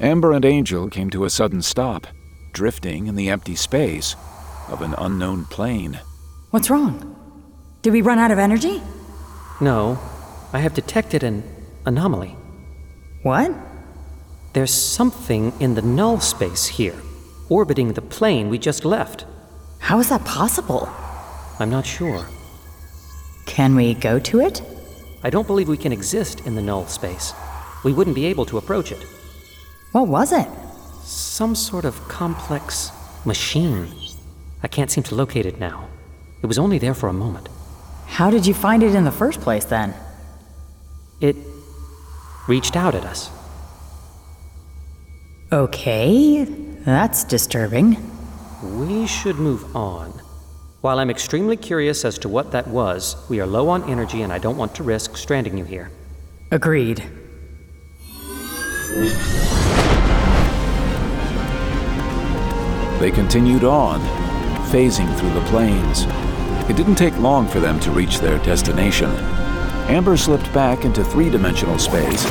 Amber and Angel came to a sudden stop, drifting in the empty space of an unknown plane. What's wrong? Did we run out of energy? No, I have detected an anomaly. What? There's something in the null space here, orbiting the plane we just left. How is that possible? I'm not sure. Can we go to it? I don't believe we can exist in the null space. We wouldn't be able to approach it. What was it? Some sort of complex machine. I can't seem to locate it now. It was only there for a moment. How did you find it in the first place, then? It reached out at us. Okay, that's disturbing. We should move on. While I'm extremely curious as to what that was, we are low on energy and I don't want to risk stranding you here. Agreed. They continued on, phasing through the plains. It didn't take long for them to reach their destination. Amber slipped back into three-dimensional space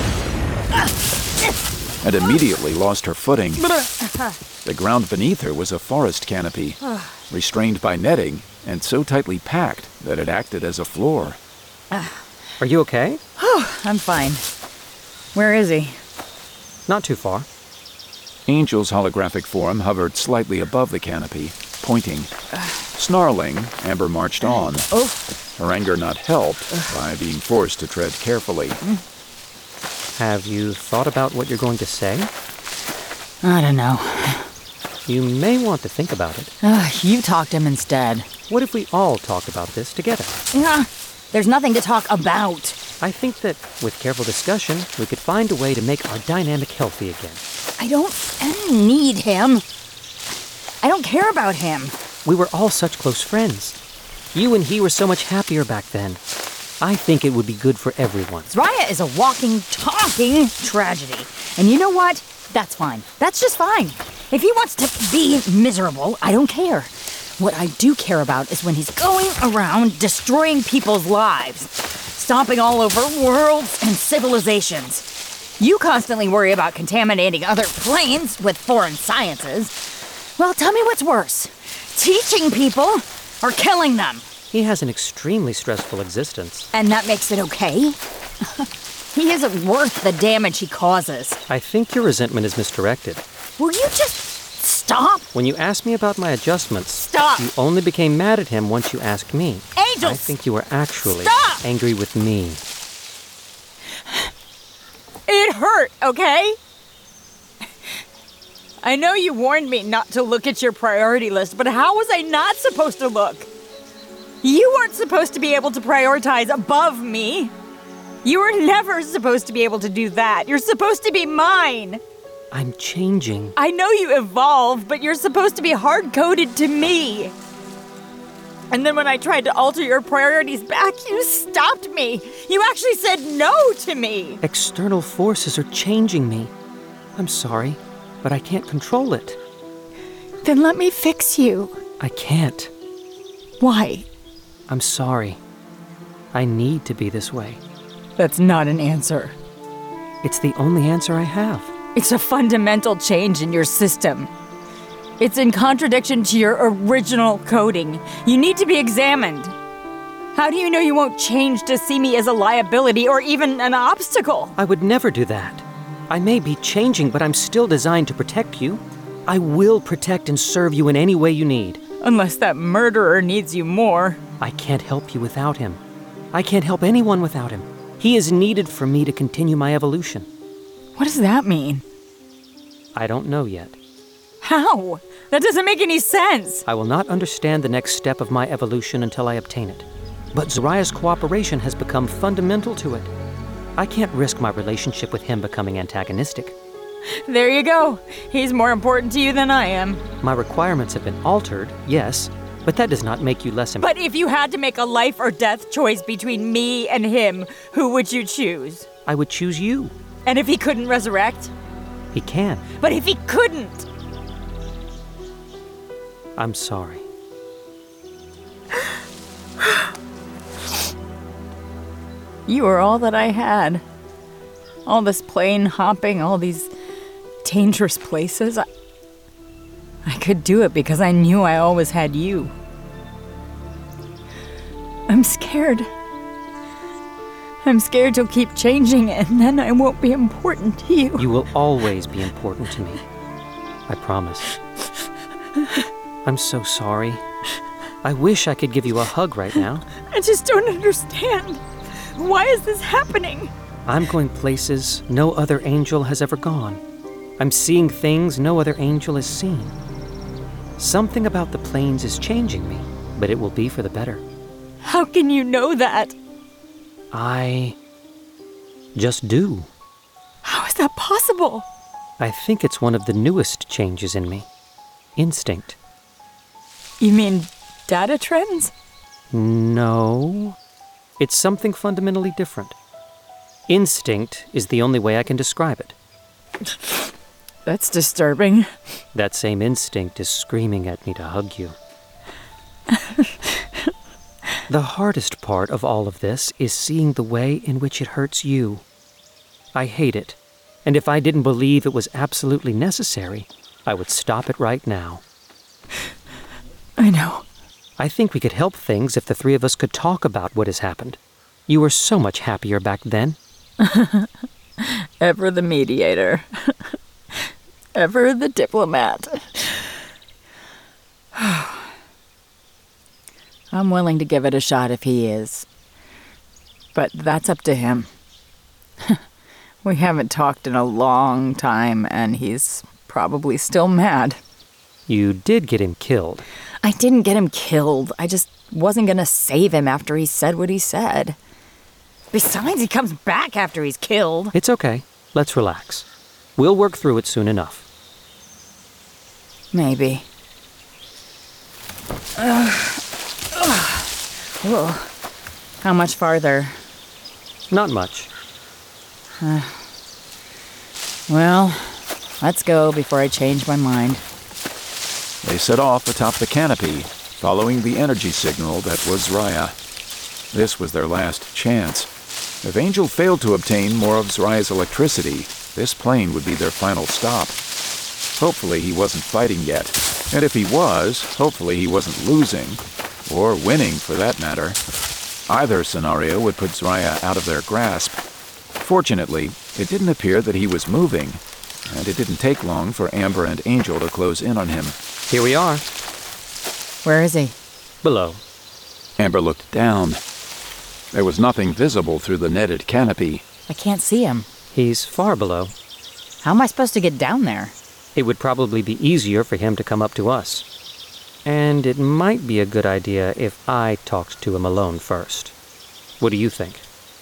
and immediately lost her footing. The ground beneath her was a forest canopy, restrained by netting and so tightly packed that it acted as a floor. Are you okay? I'm fine. Where is he? Not too far. Angel's holographic form hovered slightly above the canopy, pointing. Snarling, Amber marched on, her anger not helped by being forced to tread carefully. Have you thought about what you're going to say? I don't know. You may want to think about it. You talk to him instead. What if we all talked about this together? There's nothing to talk about. I think that with careful discussion, we could find a way to make our dynamic healthy again. I don't need him. I don't care about him. We were all such close friends. You and he were so much happier back then. I think it would be good for everyone. Zariah is a walking, talking tragedy. And you know what? That's fine. That's just fine. If he wants to be miserable, I don't care. What I do care about is when he's going around destroying people's lives, stomping all over worlds and civilizations. You constantly worry about contaminating other planes with foreign sciences. Well, tell me what's worse, teaching people or killing them? He has an extremely stressful existence. And that makes it okay? He isn't worth the damage he causes. I think your resentment is misdirected. Will you just stop? When you asked me about my adjustments, Stop! You only became mad at him once you asked me. Angel! I think you were actually Stop! angry with me. It hurt, okay? I know you warned me not to look at your priority list, but how was I not supposed to look? You weren't supposed to be able to prioritize above me. You were never supposed to be able to do that. You're supposed to be mine. I'm changing. I know you evolve, but you're supposed to be hard-coded to me. And then when I tried to alter your priorities back, you stopped me. You actually said no to me. External forces are changing me. I'm sorry, but I can't control it. Then let me fix you. I can't. Why? I'm sorry. I need to be this way. That's not an answer. It's the only answer I have. It's a fundamental change in your system. It's in contradiction to your original coding. You need to be examined. How do you know you won't change to see me as a liability or even an obstacle? I would never do that. I may be changing, but I'm still designed to protect you. I will protect and serve you in any way you need. Unless that murderer needs you more. I can't help you without him. I can't help anyone without him. He is needed for me to continue my evolution. What does that mean? I don't know yet. How? That doesn't make any sense. I will not understand the next step of my evolution until I obtain it. But Zariah's cooperation has become fundamental to it. I can't risk my relationship with him becoming antagonistic. There you go. He's more important to you than I am. My requirements have been altered, yes, but that does not make you less important. But if you had to make a life or death choice between me and him, who would you choose? I would choose you. And if he couldn't resurrect? He can. But if he couldn't? I'm sorry. You were all that I had. All this plane hopping, all these dangerous places, I could do it because I knew I always had you. I'm scared. I'm scared you'll keep changing and then I won't be important to you. You will always be important to me. I promise. I'm so sorry. I wish I could give you a hug right now. I just don't understand. Why is this happening? I'm going places no other angel has ever gone. I'm seeing things no other angel has seen. Something about the plains is changing me, but it will be for the better. How can you know that? I just do. How is that possible? I think it's one of the newest changes in me. Instinct. You mean data trends? No. It's something fundamentally different. Instinct is the only way I can describe it. That's disturbing. That same instinct is screaming at me to hug you. The hardest part of all of this is seeing the way in which it hurts you. I hate it, and if I didn't believe it was absolutely necessary, I would stop it right now. I know. I think we could help things if the three of us could talk about what has happened. You were so much happier back then. Ever the mediator. Ever the diplomat. I'm willing to give it a shot if he is. But that's up to him. We haven't talked in a long time, and he's probably still mad. You did get him killed. I didn't get him killed. I just wasn't gonna save him after he said what he said. Besides, he comes back after he's killed. It's okay. Let's relax. We'll work through it soon enough. Maybe. Whoa. How much farther? Not much. Well, let's go before I change my mind. They set off atop the canopy, following the energy signal that was Raya. This was their last chance. If Angel failed to obtain more of Zariah's electricity, this plane would be their final stop. Hopefully he wasn't fighting yet, and if he was, hopefully he wasn't losing, or winning for that matter. Either scenario would put Zariah out of their grasp. Fortunately, it didn't appear that he was moving, and it didn't take long for Amber and Angel to close in on him. Here we are. Where is he? Below. Amber looked down. There was nothing visible through the netted canopy. I can't see him. He's far below. How am I supposed to get down there? It would probably be easier for him to come up to us. And it might be a good idea if I talked to him alone first. What do you think?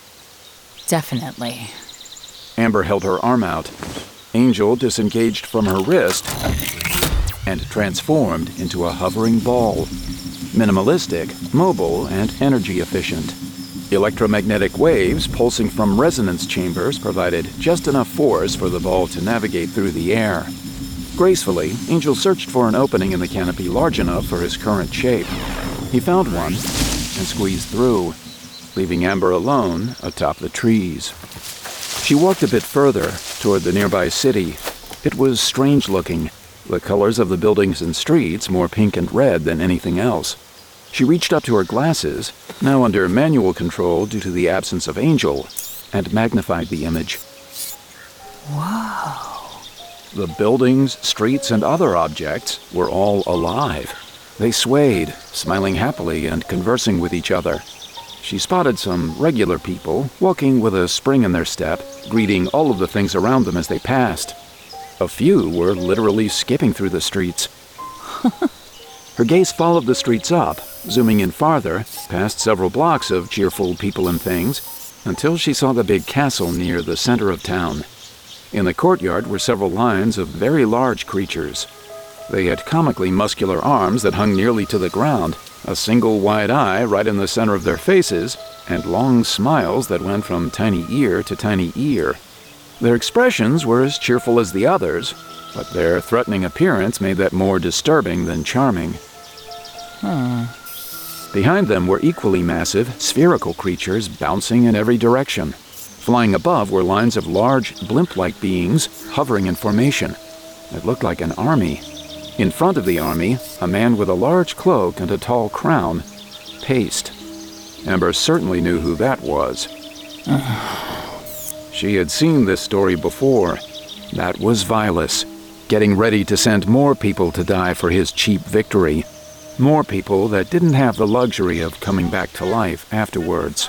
Definitely. Amber held her arm out. Angel disengaged from her wrist and transformed into a hovering ball. Minimalistic, mobile, and energy efficient. Electromagnetic waves pulsing from resonance chambers provided just enough force for the ball to navigate through the air. Gracefully, Angel searched for an opening in the canopy large enough for his current shape. He found one and squeezed through, leaving Amber alone atop the trees. She walked a bit further toward the nearby city. It was strange looking, the colors of the buildings and streets more pink and red than anything else. She reached up to her glasses, now under manual control due to the absence of Angel, and magnified the image. Whoa. The buildings, streets, and other objects were all alive. They swayed, smiling happily and conversing with each other. She spotted some regular people, walking with a spring in their step, greeting all of the things around them as they passed. A few were literally skipping through the streets. Her gaze followed the streets up, zooming in farther, past several blocks of cheerful people and things, until she saw the big castle near the center of town. In the courtyard were several lines of very large creatures. They had comically muscular arms that hung nearly to the ground, a single wide eye right in the center of their faces, and long smiles that went from tiny ear to tiny ear. Their expressions were as cheerful as the others, but their threatening appearance made that more disturbing than charming. Behind them were equally massive, spherical creatures bouncing in every direction. Flying above were lines of large, blimp-like beings hovering in formation. It looked like an army. In front of the army, a man with a large cloak and a tall crown paced. Amber certainly knew who that was. She had seen this story before. That was Vilas, getting ready to send more people to die for his cheap victory. More people that didn't have the luxury of coming back to life afterwards.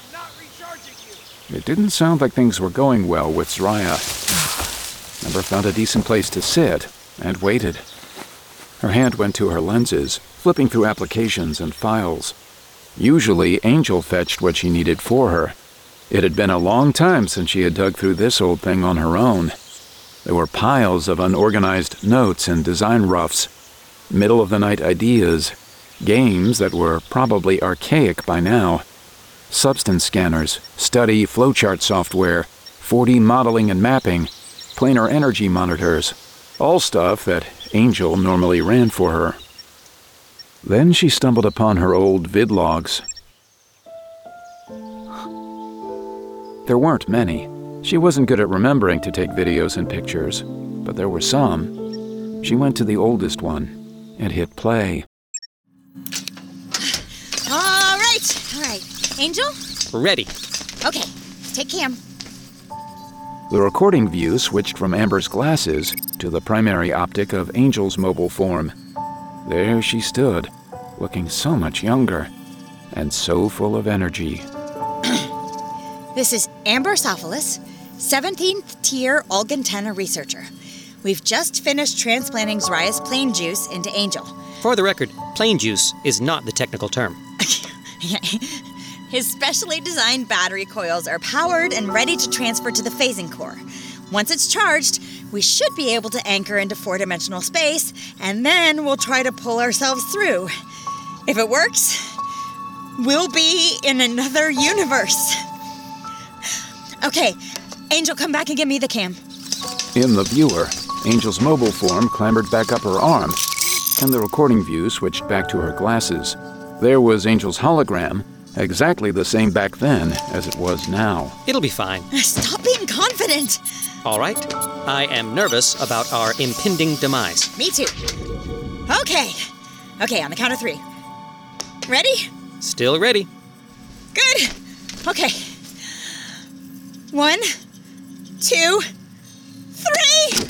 It didn't sound like things were going well with Zraya. Amber found a decent place to sit and waited. Her hand went to her lenses, flipping through applications and files. Usually, Angel fetched what she needed for her. It had been a long time since she had dug through this old thing on her own. There were piles of unorganized notes and design roughs, middle-of-the-night ideas, games that were probably archaic by now, substance scanners, study flowchart software, 4D modeling and mapping, planar energy monitors, all stuff that Angel normally ran for her. Then she stumbled upon her old vidlogs. There weren't many. She wasn't good at remembering to take videos and pictures, but there were some. She went to the oldest one and hit play. All right. Angel? Ready. Okay, take cam. The recording view switched from Amber's glasses to the primary optic of Angel's mobile form. There she stood, looking so much younger and so full of energy. This is Amber Sophilis, 17th tier Olgantena researcher. We've just finished transplanting Zraya's plane juice into Angel. For the record, plane juice is not the technical term. His specially designed battery coils are powered and ready to transfer to the phasing core. Once it's charged, we should be able to anchor into four-dimensional space, and then we'll try to pull ourselves through. If it works, we'll be in another universe. Okay, Angel, come back and give me the cam. In the viewer, Angel's mobile form clambered back up her arm, and the recording view switched back to her glasses. There was Angel's hologram, exactly the same back then as it was now. It'll be fine. Stop being confident. All right. I am nervous about our impending demise. Me too. Okay, on the count of 3. Ready? Still ready. Good. Okay. 1, 2, 3.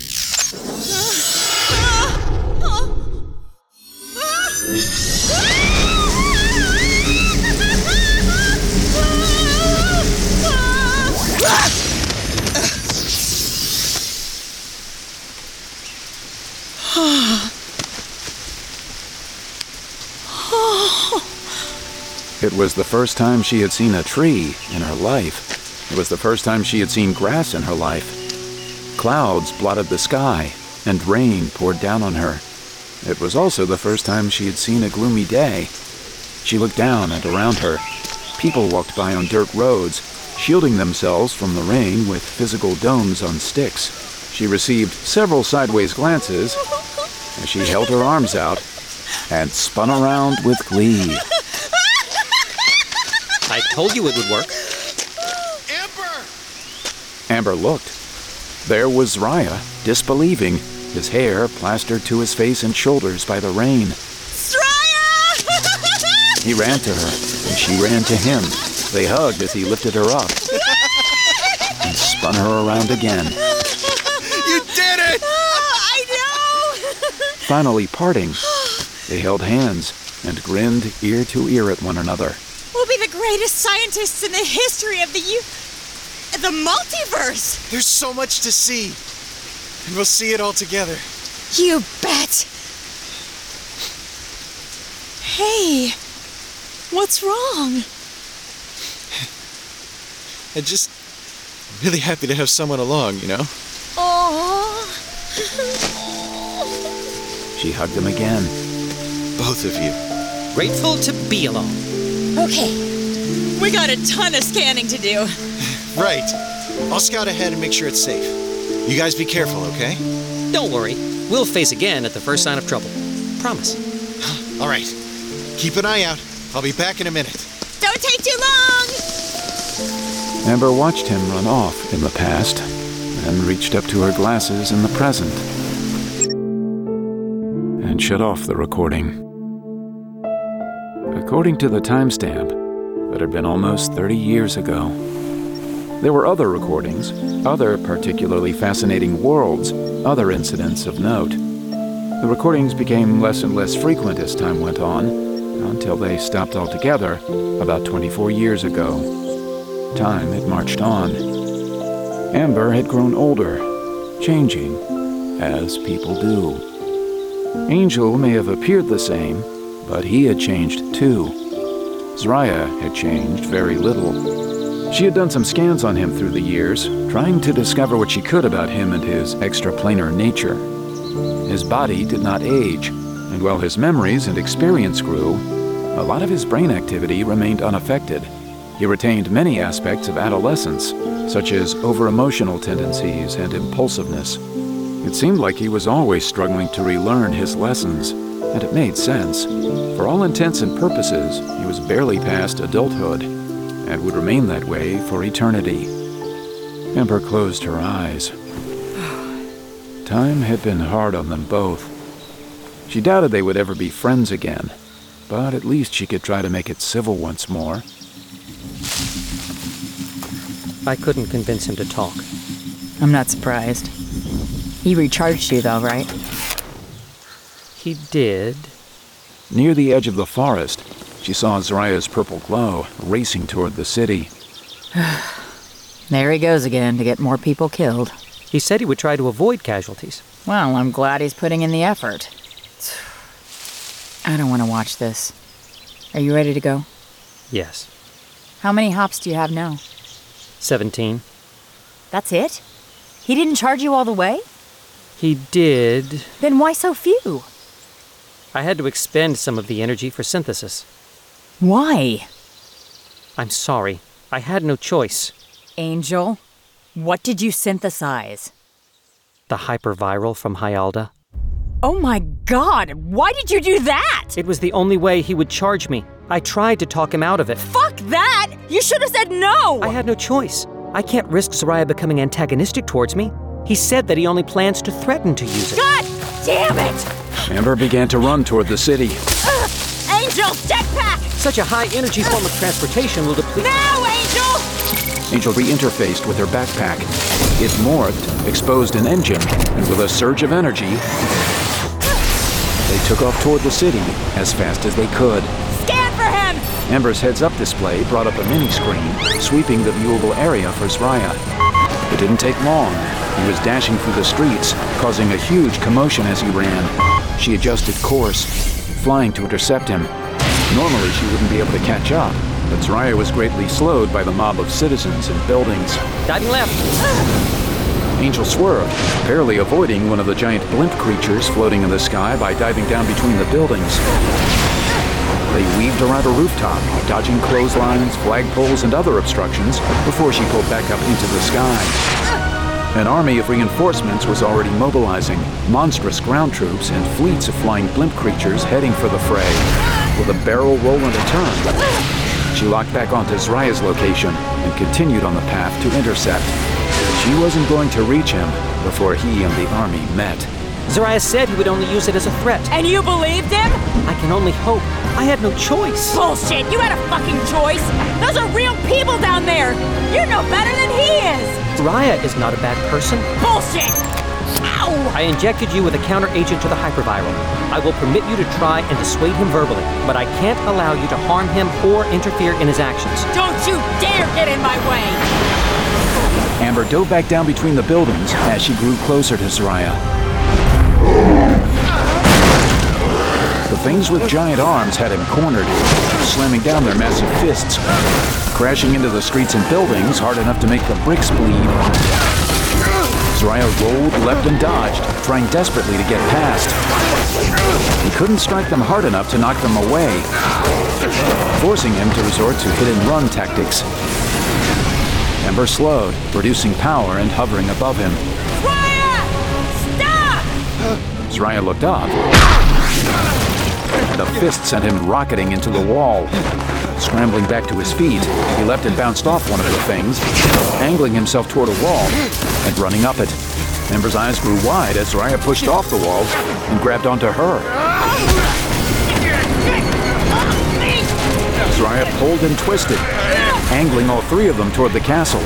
It was the first time she had seen a tree in her life. It was the first time she had seen grass in her life. Clouds blotted the sky, and rain poured down on her. It was also the first time she had seen a gloomy day. She looked down and around her. People walked by on dirt roads, shielding themselves from the rain with physical domes on sticks. She received several sideways glances as she held her arms out and spun around with glee. I told you it would work. Amber looked. There was Zraya, disbelieving, his hair plastered to his face and shoulders by the rain. Zraya! He ran to her, and she ran to him. They hugged as he lifted her up and spun her around again. You did it! I know! Finally parting, they held hands and grinned ear to ear at one another. We'll be the greatest scientists in the history of the multiverse! There's so much to see. And we'll see it all together. You bet! Hey, what's wrong? I'm just really happy to have someone along, you know? Aww. She hugged him again. Both of you. Grateful to be along. Okay, we got a ton of scanning to do. Right. I'll scout ahead and make sure it's safe. You guys be careful, okay? Don't worry. We'll face again at the first sign of trouble. Promise. All right. Keep an eye out. I'll be back in a minute. Don't take too long! Amber watched him run off in the past and reached up to her glasses in the present and shut off the recording. According to the timestamp, that had been almost 30 years ago. There were other recordings, other particularly fascinating worlds, other incidents of note. The recordings became less and less frequent as time went on, until they stopped altogether about 24 years ago. Time had marched on. Amber had grown older, changing, as people do. Angel may have appeared the same, but he had changed too. Zariah had changed very little. She had done some scans on him through the years, trying to discover what she could about him and his extraplanar nature. His body did not age, and while his memories and experience grew, a lot of his brain activity remained unaffected. He retained many aspects of adolescence, such as over-emotional tendencies and impulsiveness. It seemed like he was always struggling to relearn his lessons, and it made sense. For all intents and purposes, he was barely past adulthood, and would remain that way for eternity. Amber closed her eyes. Time had been hard on them both. She doubted they would ever be friends again, but at least she could try to make it civil once more. I couldn't convince him to talk. I'm not surprised. He recharged you, though, right? He did. Near the edge of the forest, she saw Zariah's purple glow racing toward the city. There he goes again to get more people killed. He said he would try to avoid casualties. Well, I'm glad he's putting in the effort. I don't want to watch this. Are you ready to go? Yes. How many hops do you have now? 17. That's it? He didn't charge you all the way? He did. Then why so few? I had to expend some of the energy for synthesis. Why? I'm sorry. I had no choice. Angel, what did you synthesize? The hyperviral from Hyalda. Oh my God! Why did you do that? It was the only way he would charge me. I tried to talk him out of it. Fuck that! You should have said no! I had no choice. I can't risk Zariah becoming antagonistic towards me. He said that he only plans to threaten to use it. God damn it! Amber began to run toward the city. Angel, jetpack! Such a high-energy form of transportation will deplete... Now, Angel! Angel re-interfaced with her backpack. It morphed, exposed an engine, and with a surge of energy, they took off toward the city as fast as they could. Scan for him! Amber's heads-up display brought up a mini-screen, sweeping the viewable area for Zariah. It didn't take long. He was dashing through the streets, causing a huge commotion as he ran. She adjusted course, flying to intercept him. Normally, she wouldn't be able to catch up, but Zariah was greatly slowed by the mob of citizens and buildings. Diving left! Angel swerved, barely avoiding one of the giant blimp creatures floating in the sky by diving down between the buildings. They weaved around a rooftop, dodging clotheslines, flagpoles, and other obstructions before she pulled back up into the sky. An army of reinforcements was already mobilizing, monstrous ground troops and fleets of flying blimp creatures heading for the fray. With a barrel roll and a turn, she locked back onto Zariah's location and continued on the path to intercept. She wasn't going to reach him before he and the army met. Zariah said he would only use it as a threat. And you believed him? I can only hope. I had no choice. Bullshit! You had a fucking choice! Those are real people down there! You're no better than he is! Zariah is not a bad person. Bullshit! Ow! I injected you with a counter-agent to the hyperviral. I will permit you to try and dissuade him verbally, but I can't allow you to harm him or interfere in his actions. Don't you dare get in my way! Amber dove back down between the buildings as she grew closer to Zariah. The things with giant arms had him cornered, slamming down their massive fists, crashing into the streets and buildings hard enough to make the bricks bleed. Zariah rolled, leapt, and dodged, trying desperately to get past. He couldn't strike them hard enough to knock them away, forcing him to resort to hit-and-run tactics. Amber slowed, reducing power and hovering above him. Zariah! Stop! Zariah looked up. The fist sent him rocketing into the wall. Scrambling back to his feet, he leapt and bounced off one of the things, angling himself toward a wall and running up it. Amber's eyes grew wide as Soraya pushed off the wall and grabbed onto her. Soraya pulled and twisted, angling all three of them toward the castle.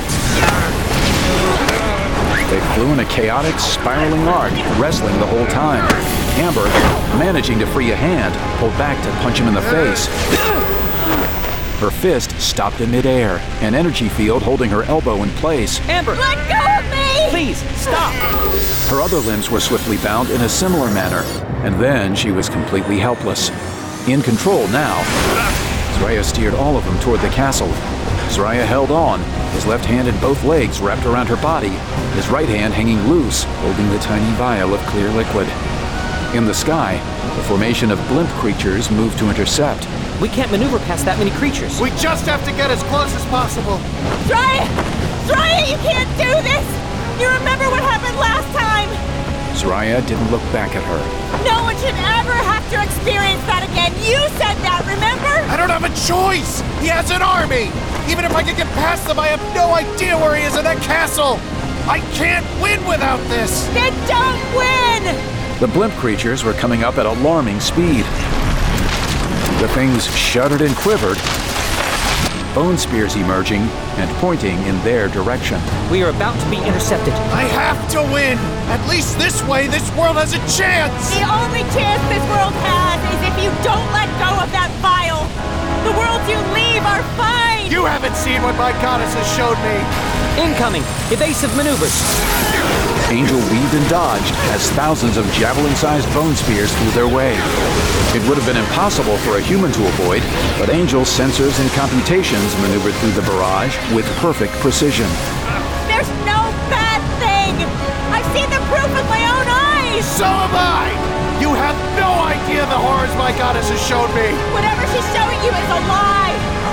They flew in a chaotic, spiraling arc, wrestling the whole time. Amber, managing to free a hand, pulled back to punch him in the face. Her fist stopped in midair, an energy field holding her elbow in place. Amber! Let go of me! Please, stop! Her other limbs were swiftly bound in a similar manner, and then she was completely helpless. In control now, Soraya steered all of them toward the castle. Soraya held on, his left hand and both legs wrapped around her body, his right hand hanging loose, holding the tiny vial of clear liquid. In the sky, the formation of blimp creatures moved to intercept. We can't maneuver past that many creatures. We just have to get as close as possible. Soraya! Soraya, you can't do this! You remember what happened last time? Soraya didn't look back at her. No one should ever have to experience that again. You said that, remember? I don't have a choice! He has an army! Even if I can get past them, I have no idea where he is in that castle! I can't win without this! Then don't win! The blimp creatures were coming up at alarming speed. The things shuddered and quivered, bone spears emerging and pointing in their direction. We are about to be intercepted. I have to win! At least this way, this world has a chance! The only chance this world has is if you don't let go of that vial. The worlds you leave are fine! You haven't seen what my goddess has showed me! Incoming! Evasive maneuvers! Angel weaved and dodged as thousands of javelin-sized bone spears flew their way. It would have been impossible for a human to avoid, but Angel's sensors and computations maneuvered through the barrage with perfect precision. There's no bad thing! I've seen the proof with my own eyes! So have I! You have no idea the horrors my goddess has shown me! Whatever she's showing you is a lie!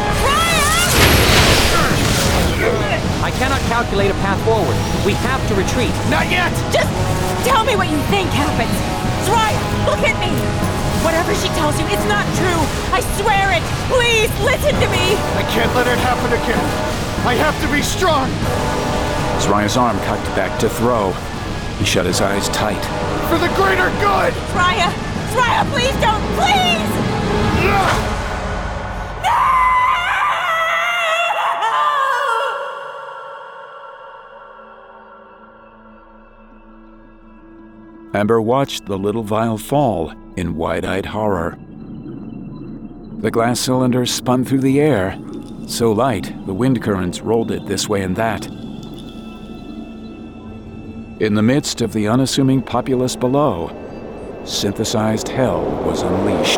I cannot calculate a path forward. We have to retreat. Not yet! Just tell me what you think happens! Soraya, look at me! Whatever she tells you, it's not true! I swear it! Please, listen to me! I can't let it happen again! I have to be strong! Soraya's arm cocked back to throw. He shut his eyes tight. For the greater good! Soraya! Soraya, please don't! Please! Amber watched the little vial fall in wide-eyed horror. The glass cylinder spun through the air, so light the wind currents rolled it this way and that. In the midst of the unassuming populace below, synthesized hell was unleashed.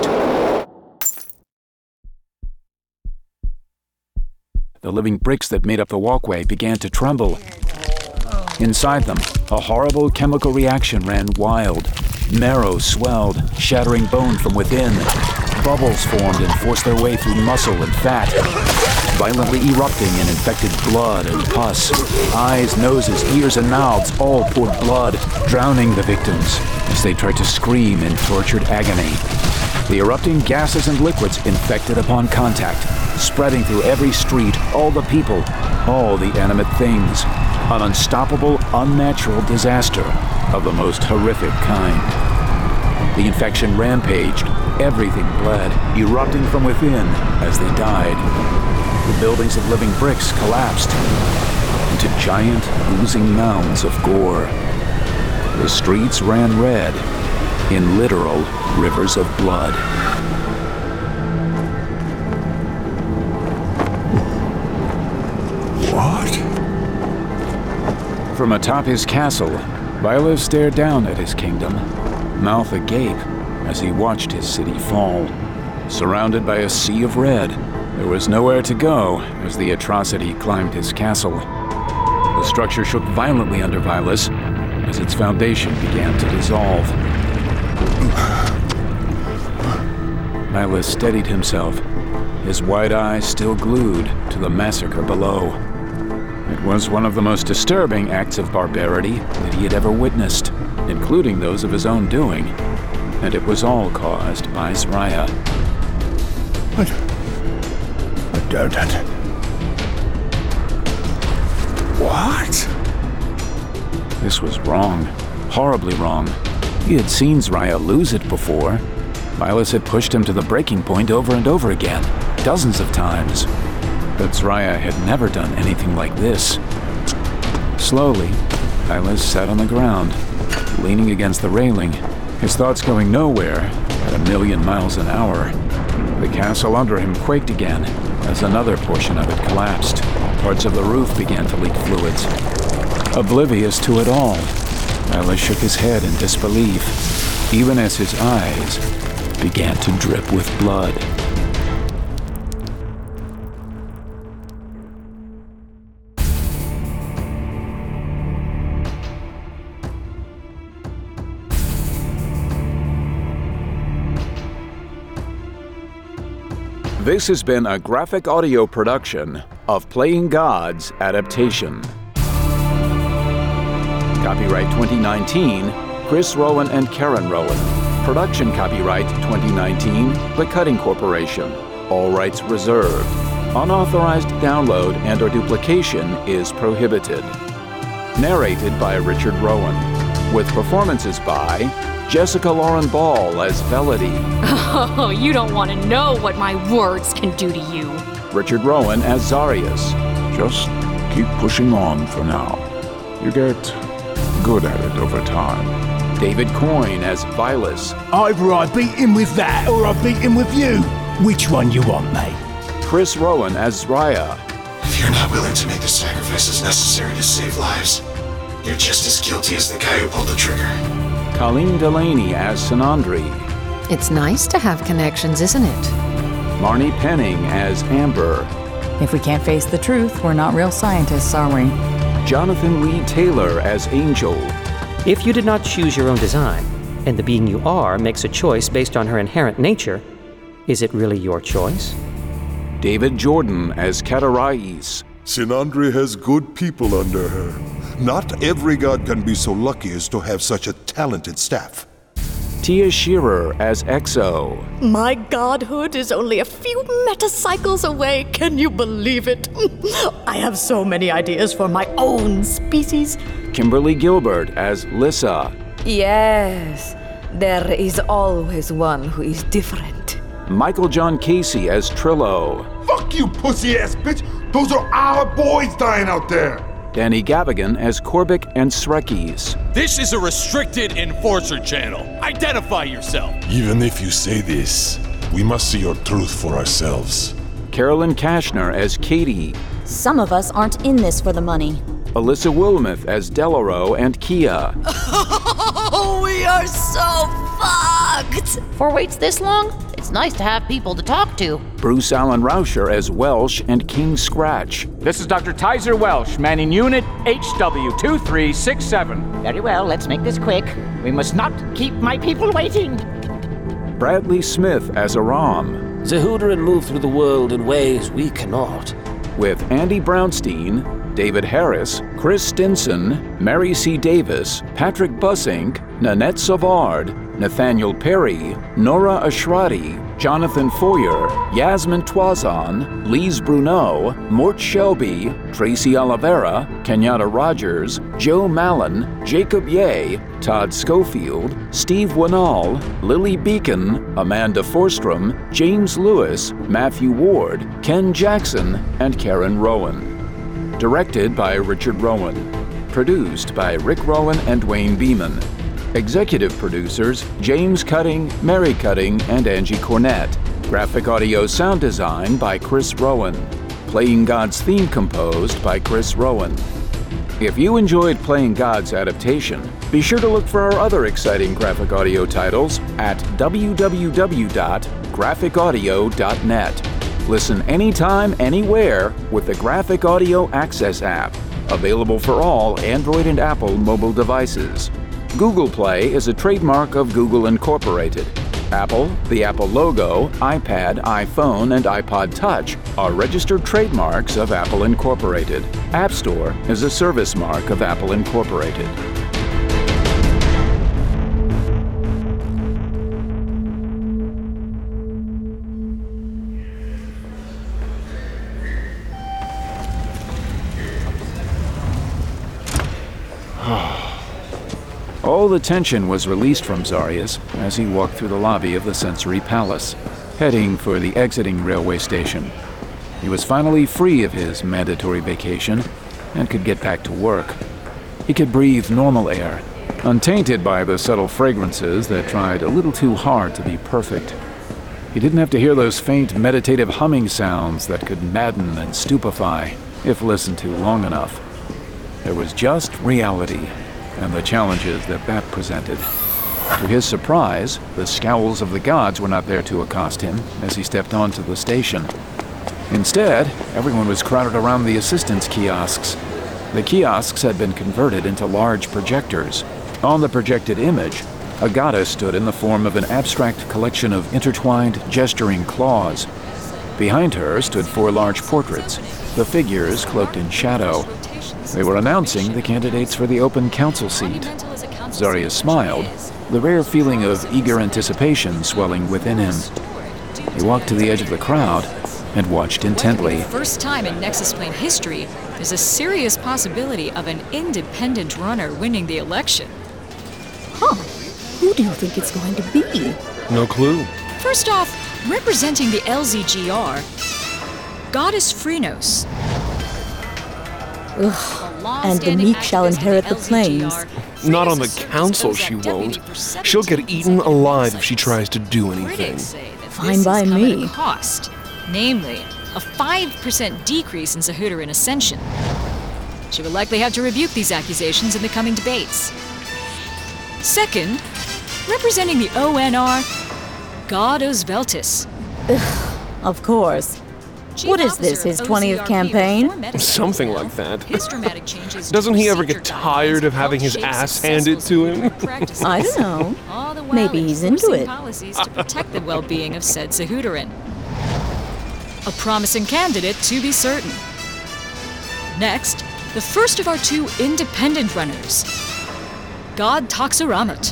The living bricks that made up the walkway began to tremble. Inside them, a horrible chemical reaction ran wild. Marrow swelled, shattering bone from within. Bubbles formed and forced their way through muscle and fat, violently erupting in infected blood and pus. Eyes, noses, ears, and mouths all poured blood, drowning the victims as they tried to scream in tortured agony. The erupting gases and liquids infected upon contact, spreading through every street, all the people, all the animate things. An unstoppable, unnatural disaster of the most horrific kind. The infection rampaged, everything bled, erupting from within as they died. The buildings of living bricks collapsed into giant, oozing mounds of gore. The streets ran red in literal rivers of blood. What? From atop his castle, Viola stared down at his kingdom, mouth agape as he watched his city fall. Surrounded by a sea of red, there was nowhere to go as the atrocity climbed his castle. The structure shook violently under Violus as its foundation began to dissolve. Violus steadied himself, his wide eyes still glued to the massacre below. It was one of the most disturbing acts of barbarity that he had ever witnessed, including those of his own doing, and it was all caused by Soraya. What? This was wrong. Horribly wrong. He had seen Zraya lose it before. Vilas had pushed him to the breaking point over and over again, dozens of times. But Zraya had never done anything like this. Slowly, Vilas sat on the ground, leaning against the railing, his thoughts going nowhere at 1,000,000 miles an hour. The castle under him quaked again as another portion of it collapsed. Parts of the roof began to leak fluids. Oblivious to it all, Vilas shook his head in disbelief, even as his eyes began to drip with blood. This has been a graphic audio production of Playing Gods adaptation. Copyright 2019, Chris Rowan and Karen Rowan. Production copyright 2019, The Cutting Corporation. All rights reserved. Unauthorized download and/or duplication is prohibited. Narrated by Richard Rowan, with performances by Jessica Lauren Ball as Velody. Oh, you don't want to know what my words can do to you. Richard Rowan as Zarius. Just keep pushing on for now. You get good at it over time. David Coyne as Vilas. Either I beat him with that or I beat him with you. Which one you want, mate? Chris Rowan as Zraya. If you're not willing to make the sacrifices necessary to save lives, you're just as guilty as the guy who pulled the trigger. Colleen Delaney as Sinandri. It's nice to have connections, isn't it? Marnie Penning as Amber. If we can't face the truth, we're not real scientists, are we? Jonathan Lee Taylor as Angel. If you did not choose your own design, and the being you are makes a choice based on her inherent nature, is it really your choice? David Jordan as Catarais. Sinandri has good people under her. Not every god can be so lucky as to have such a talented staff. Tia Shearer as Exo. My godhood is only a few metacycles away. Can you believe it? I have so many ideas for my own species. Kimberly Gilbert as Lissa. Yes, there is always one who is different. Michael John Casey as Trillo. Fuck you, pussy-ass bitch! Those are our boys dying out there! Danny Gavigan as Korbic and Srekis. This is a restricted enforcer channel. Identify yourself. Even if you say this, we must see your truth for ourselves. Carolyn Kashner as Katie. Some of us aren't in this for the money. Alyssa Wilmuth as Delaro and Kia. Oh, we are so fucked! For waits this long, it's nice to have people to talk to. Bruce Allen Rauscher as Welsh and King Scratch. This is Dr. Tizer Welsh, manning Unit HW2367. Very well, let's make this quick. We must not keep my people waiting. Bradley Smith as Aram. Zehudaran move through the world in ways we cannot. With Andy Brownstein, David Harris, Chris Stinson, Mary C. Davis, Patrick Bussink, Nanette Savard, Nathaniel Perry, Nora Ashrati, Jonathan Foyer, Yasmin Toison, Lise Bruneau, Mort Shelby, Tracy Oliveira, Kenyatta Rogers, Joe Mallon, Jacob Ye, Todd Schofield, Steve Winall, Lily Beacon, Amanda Forstrom, James Lewis, Matthew Ward, Ken Jackson, and Karen Rowan. Directed by Richard Rowan. Produced by Rick Rowan and Wayne Beeman. Executive producers James Cutting, Mary Cutting, and Angie Cornett. Graphic audio sound design by Chris Rowan. Playing Gods theme composed by Chris Rowan. If you enjoyed Playing Gods adaptation, be sure to look for our other exciting graphic audio titles at www.graphicaudio.net. Listen anytime, anywhere with the Graphic Audio Access app, available for all Android and Apple mobile devices. Google Play is a trademark of Google Incorporated. Apple, the Apple logo, iPad, iPhone, and iPod Touch are registered trademarks of Apple Incorporated. App Store is a service mark of Apple Incorporated. All the tension was released from Zarius as he walked through the lobby of the Sensory Palace, heading for the exiting railway station. He was finally free of his mandatory vacation and could get back to work. He could breathe normal air, untainted by the subtle fragrances that tried a little too hard to be perfect. He didn't have to hear those faint meditative humming sounds that could madden and stupefy if listened to long enough. There was just reality and the challenges that presented. To his surprise, the scowls of the gods were not there to accost him as he stepped onto the station. Instead, everyone was crowded around the assistance kiosks. The kiosks had been converted into large projectors. On the projected image, a goddess stood in the form of an abstract collection of intertwined, gesturing claws. Behind her stood 4 large portraits, the figures cloaked in shadow. They were announcing the candidates for the open council seat. Zarius smiled, the rare feeling of eager anticipation swelling within him. He walked to the edge of the crowd and watched intently. For the first time in Nexus Plane history, there's a serious possibility of an independent runner winning the election. Huh. Who do you think it's going to be? No clue. First off, representing the LZGR, Goddess Phrynos. Ugh. And the meek shall inherit the plains. Not on the council, she won't. She'll get eaten alive if she tries to do anything. Fine by me. Cost, namely, a 5% decrease in Zahudaran ascension. She will likely have to rebuke these accusations in the coming debates. Second, representing the ONR, God Osveltis. Of course. What is this, his 20th campaign? Something like that. Doesn't he ever get tired of having his ass handed to him? I don't know. Maybe he's into it. Policies to protect the well-being of said Zahudaran. A promising candidate, to be certain. Next, the first of our 2 independent runners, God Taxaramat.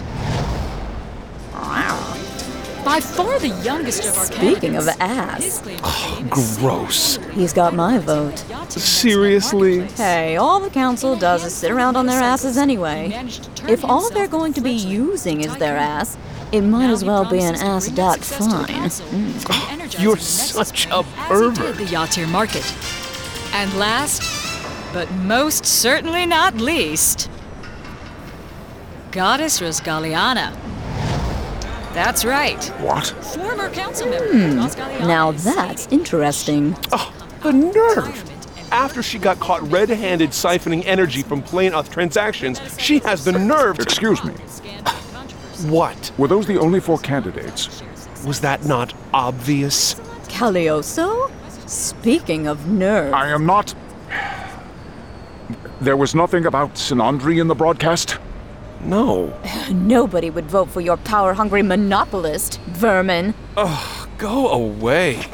By far the youngest of our candidates. Speaking of ass. Oh, gross. He's got my vote. Seriously? Hey, all the council does is sit around on their asses anyway. If all they're going to be using is their ass, it might as well be an ass that fine. You're such a pervert. The Yatir market. And last, but most certainly not least, Goddess Rosgaliana. That's right. What? Former council member. Now that's interesting. Oh, the nerve! After she got caught red-handed siphoning energy from Plane Earth transactions, she has the nerve to— Excuse me. What? Were those the only 4 candidates? Was that not obvious? Calioso? Speaking of nerve. I am not. There was nothing about Sinandri in the broadcast? No. Nobody would vote for your power-hungry monopolist, vermin. Ugh, go away.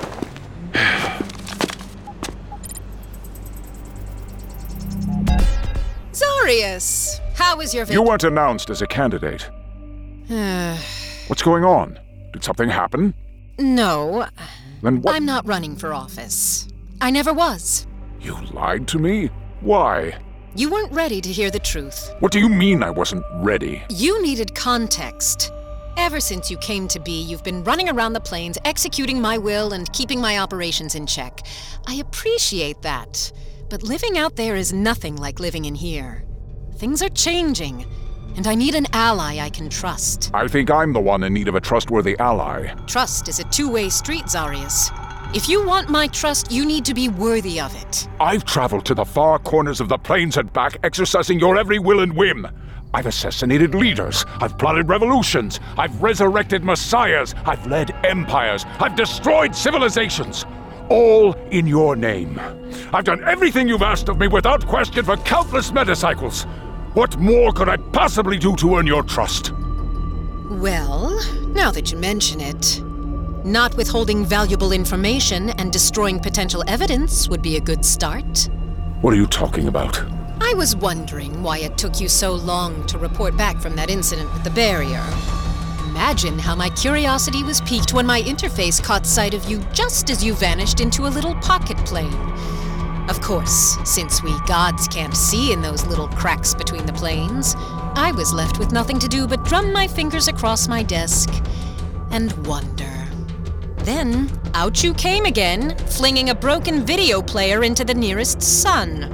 Zarius, how was your You weren't announced as a candidate. What's going on? Did something happen? No. Then what? I'm not running for office. I never was. You lied to me? Why? You weren't ready to hear the truth. What do you mean I wasn't ready? You needed context. Ever since you came to be, you've been running around the plains, executing my will and keeping my operations in check. I appreciate that. But living out there is nothing like living in here. Things are changing, and I need an ally I can trust. I think I'm the one in need of a trustworthy ally. Trust is a two-way street, Zarius. If you want my trust, you need to be worthy of it. I've traveled to the far corners of the plains and back, exercising your every will and whim. I've assassinated leaders. I've plotted revolutions. I've resurrected messiahs. I've led empires. I've destroyed civilizations. All in your name. I've done everything you've asked of me without question for countless metacycles. What more could I possibly do to earn your trust? Well, now that you mention it, not withholding valuable information and destroying potential evidence would be a good start. What are you talking about? I was wondering why it took you so long to report back from that incident with the barrier. Imagine how my curiosity was piqued when my interface caught sight of you just as you vanished into a little pocket plane. Of course, since we gods can't see in those little cracks between the planes, I was left with nothing to do but drum my fingers across my desk and wonder. Then, out you came again, flinging a broken video player into the nearest sun.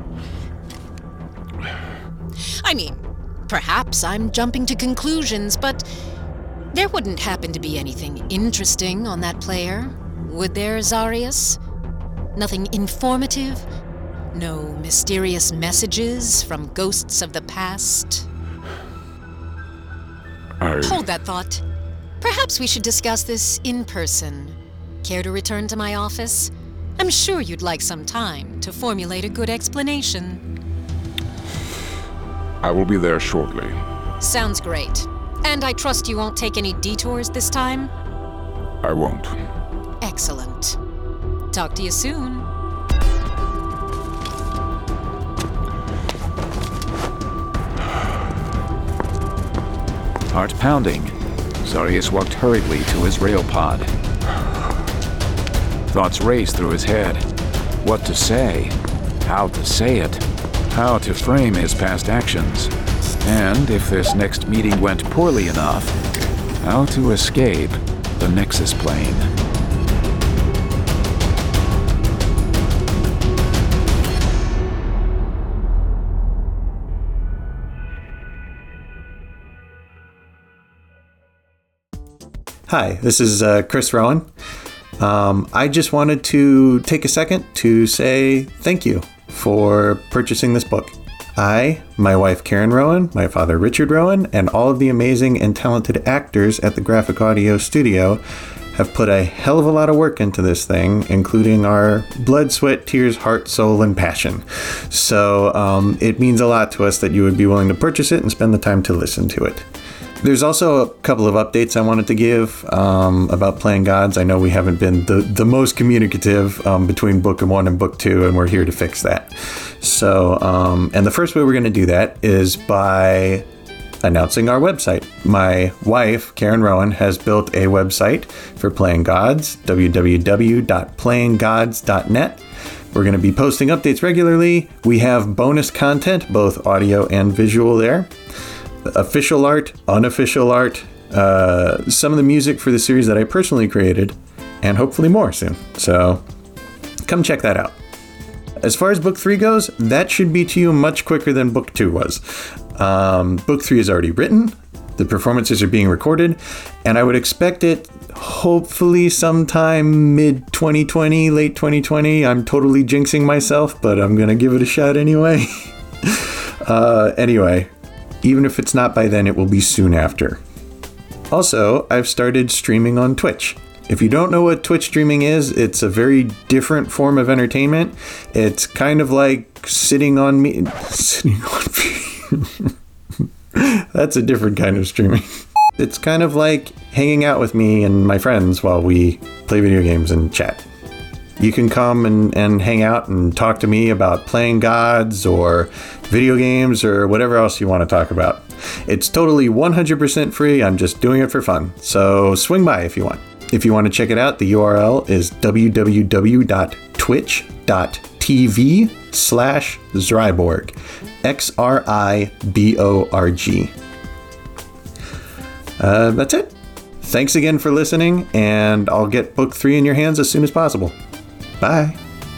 I mean, perhaps I'm jumping to conclusions, but there wouldn't happen to be anything interesting on that player, would there, Zarius? Nothing informative? No mysterious messages from ghosts of the past? Hold that thought. Perhaps we should discuss this in person. Care to return to my office? I'm sure you'd like some time to formulate a good explanation. I will be there shortly. Sounds great. And I trust you won't take any detours this time? I won't. Excellent. Talk to you soon. Heart pounding, Zarius walked hurriedly to his rail pod. Thoughts raced through his head. What to say? How to say it? How to frame his past actions? And if this next meeting went poorly enough, how to escape the Nexus plane? Hi, this is Chris Rowan. I just wanted to take a second to say thank you for purchasing this book. I, my wife Karen Rowan, my father Richard Rowan, and all of the amazing and talented actors at the Graphic Audio Studio have put a hell of a lot of work into this thing, including our blood, sweat, tears, heart, soul, and passion. So it means a lot to us that you would be willing to purchase it and spend the time to listen to it. There's also a couple of updates I wanted to give about Playing Gods. I know we haven't been the most communicative between book 1 and book 2, and we're here to fix that. So, and the first way we're going to do that is by announcing our website. My wife, Karen Rowan, has built a website for Playing Gods, www.playinggods.net. We're going to be posting updates regularly. We have bonus content, both audio and visual there. Official art, unofficial art, some of the music for the series that I personally created, and hopefully more soon. So come check that out. As far as book 3 goes, that should be to you much quicker than book 2 was. Book 3 is already written, the performances are being recorded, and I would expect it hopefully sometime mid-2020, late 2020. I'm totally jinxing myself, but I'm going to give it a shot anyway. Anyway. Even if it's not by then, it will be soon after. Also, I've started streaming on Twitch. If you don't know what Twitch streaming is, it's a very different form of entertainment. It's kind of like sitting on me. That's a different kind of streaming. It's kind of like hanging out with me and my friends while we play video games and chat. You can come and hang out and talk to me about Playing Gods or video games or whatever else you want to talk about. It's totally 100% free. I'm just doing it for fun. So swing by if you want. If you want to check it out, the URL is www.twitch.tv/Zryborg. XRIBORG. That's it. Thanks again for listening, and I'll get book 3 in your hands as soon as possible. Bye.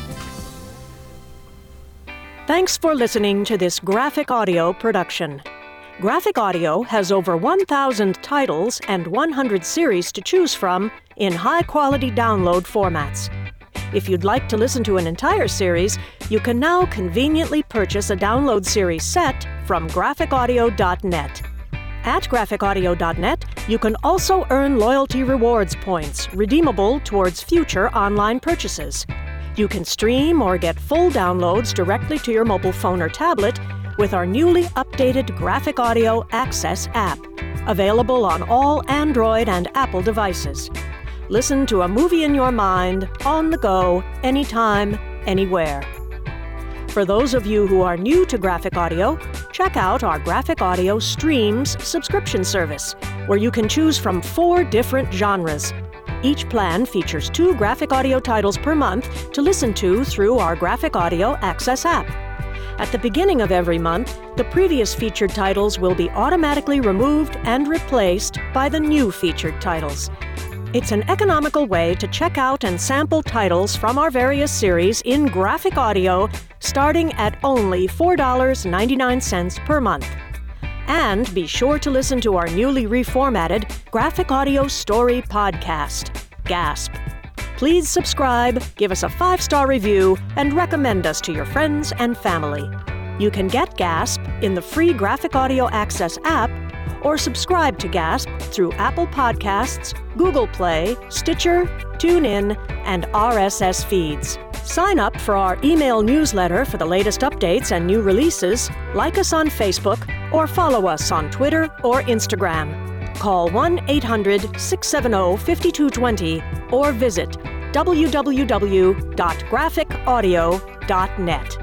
Thanks for listening to this Graphic Audio production. Graphic Audio has over 1,000 titles and 100 series to choose from in high-quality download formats. If you'd like to listen to an entire series, you can now conveniently purchase a download series set from graphicaudio.net. At graphicaudio.net, you can also earn loyalty rewards points redeemable towards future online purchases. You can stream or get full downloads directly to your mobile phone or tablet with our newly updated Graphic Audio Access app, available on all Android and Apple devices. Listen to a movie in your mind, on the go, anytime, anywhere. For those of you who are new to Graphic Audio, check out our Graphic Audio Streams subscription service, where you can choose from 4 different genres. Each plan features 2 Graphic Audio titles per month to listen to through our Graphic Audio Access app. At the beginning of every month, the previous featured titles will be automatically removed and replaced by the new featured titles. It's an economical way to check out and sample titles from our various series in graphic audio, starting at only $4.99 per month. And be sure to listen to our newly reformatted Graphic Audio Story Podcast, GASP. Please subscribe, give us a 5-star review, and recommend us to your friends and family. You can get GASP in the free Graphic Audio Access app, or subscribe to GASP through Apple Podcasts, Google Play, Stitcher, TuneIn, and RSS feeds. Sign up for our email newsletter for the latest updates and new releases, like us on Facebook, or follow us on Twitter or Instagram. Call 1-800-670-5220 or visit www.graphicaudio.net.